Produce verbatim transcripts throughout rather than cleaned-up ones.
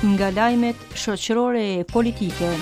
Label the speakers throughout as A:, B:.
A: nga lajmet shoqërore e politike.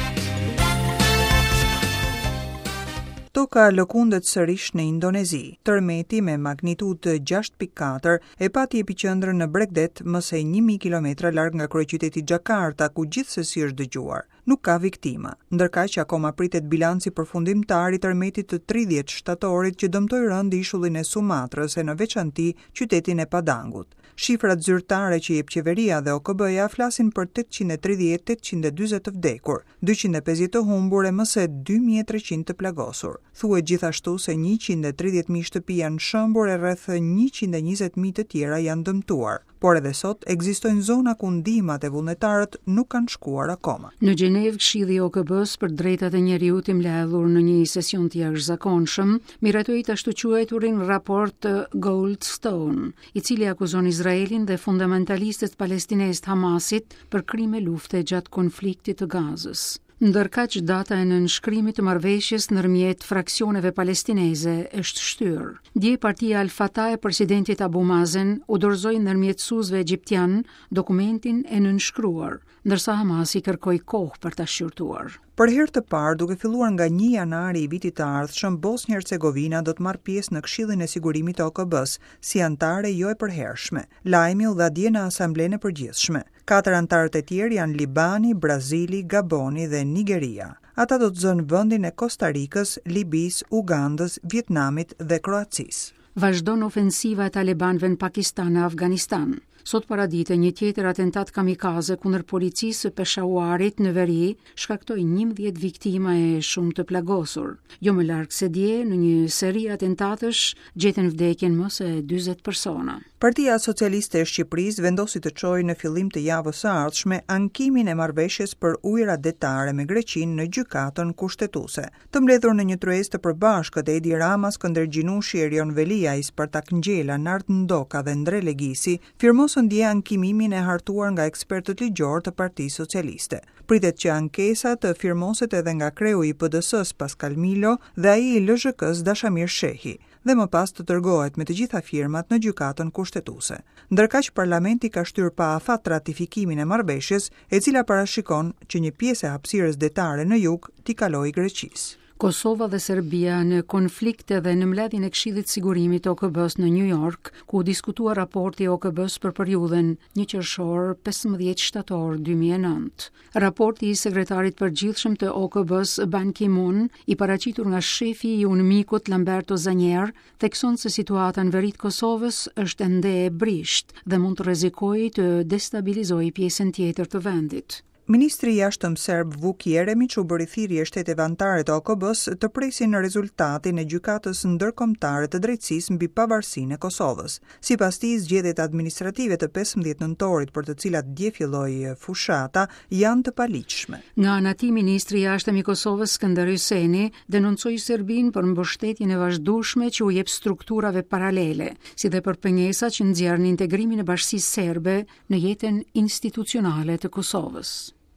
B: Toka lëkundet sërish në Indonezi. Tërmeti me magnitudë gjashtë pikë katër e pati epiqendrën në Bregdet, më së një mijë kilometra larg nga kryeqyteti Jakarta, ku gjithsesi është dëgjuar. Nuk ka viktima, ndërkaq që akoma pritet bilanci përfundimtar i tërmetit të tridhjetë shtatorit që dëmtoi rënd ishullin e Sumatrës e në veçanti qytetin e Padangut. Shifrat zyrtare që jep qeveria dhe O K B-ja flasin për tetëqind e tridhjetë deri në tetëqind e dyzet të vdekur, dyqind e pesëdhjetë të humbur e më së dy mijë e treqind të plagosur. Thuhet gjithashtu se njëqind e tridhjetë mijë shtëpi janë shëmbur e rreth njëqind e njëzet mijë të tjera janë dëmtuar, por edhe sot ekzistojnë zona ku ndihmat e vullnetarët nuk kanë shkuar akoma.
C: Në Gjenevë, Këshilli i O K B-s për drejtat e njeriut i mbledhur në një sesion të jashtëzakonshëm, miratoi të ashtu quajturin raport Goldstone, i cili akuzon Izraelin dhe fundamentalistët palestinezë Hamasit për krime lufte gjatë konfliktit të Gazës. Ndërkaq data e nënshkrimit të marrëveshjes ndërmjet fraksioneve palestineze është shtyrë. Dje partia Al-Fatah e presidentit Abu Mazen u dorëzoi ndërmjetësuesve egjiptian dokumentin e nënshkruar, ndërsa Hamasi kërkoi kohë për ta shqyrtuar.
B: Për herë të parë, duke filluar nga një janari i vitit të ardhshëm, Bosnjë-Hercegovina do të marrë pjesë në Këshillin e Sigurimit të O K B-s, si antare jo e përhershme. Lajmi u dha dje në Asamblenë e Përgjithshme. Katër antarët e tjerë janë Libani, Brazili, Gaboni dhe Nigeria. Ata do të zënë vendin e Kostarikës, Libisë, Ugandës, Vietnamit dhe Kroacisë.
C: Vazhdon ofensiva e talibanëve në Pakistan e Afganistan. Sot paradite një tjetër atentat kamikaze kundër policisë së Peshauarit në veri shkaktoi njëmbëdhjetë viktima e shumë të plagosur. Jo më larg se dje, në një seri atentatësh gjetën vdekjen më së dyzet persona.
B: Partia Socialiste e Shqipërisë vendosi të çojë në fillim të javës së ardhshme ankimin e marrëveshjes për ujëra detare me Greqinë në gjykatën kushtetuese. Të mbledhur në një tryezë të përbashkët, Edi Rama, Skënder Gjinushi, Erion Veliaj, Spartak Ngjela, Nart Ndoka dhe Ndre Legisi firmosën dje ankimimin e hartuar nga ekspertët ligjor të Partisë Socialiste. Pritet që ankesa të firmoset edhe nga kreu i P D S-s Pascal Milo dhe ai i L Z K-s Dashamir Shehi, dhe më pas të dërgohet me të gjitha firmat në gjykatën kushtetuese. Ndërkaq parlamenti ka shtyr pa afat ratifikimin e marrëveshjes, e cila parashikon që një pjesë e hapësirës detare në jug t'i kalojë Greqisë.
C: Kosova dhe Serbia në konflikt dhe në mbledhjen e Këshillit Sigurimit O K B-s në New York, ku diskutua raporti i O K B-s për periudhën një qershor pesëmbëdhjetë shtator dy mijë e nëntë. Raporti i sekretarit përgjithshëm të O K B-s Ban Ki-moon, i paraqitur nga shefi i UNMIK-ut Lamberto Zanier, thekson se situata në veri të Kosovës është ende e brisht dhe mund të rrezikojë të destabilizojë pjesën tjetër të vendit.
B: Ministri i jashtëm serb Vuk Jeremić u bëri thirrje shteteve anëtare të O K B-s të presin në rezultatin e gjykatës ndërkombëtare të drejtësisë mbi pavarësinë e Kosovës. Sipas tij, zgjedhjet administrative të pesëmbëdhjetë nëntorit, për të cilat dje filloi fushata, janë të paligjshme.
C: Nga ana tjetër, ministri i jashtëm i Kosovës Skënder Hyseni denoncoi Serbinë për mbështetjen e vazhdueshme që u jep strukturave paralele, si dhe për pengesat që nxjerrin integrimin e bashkisë serbe në jetën institucionale të Kosovës.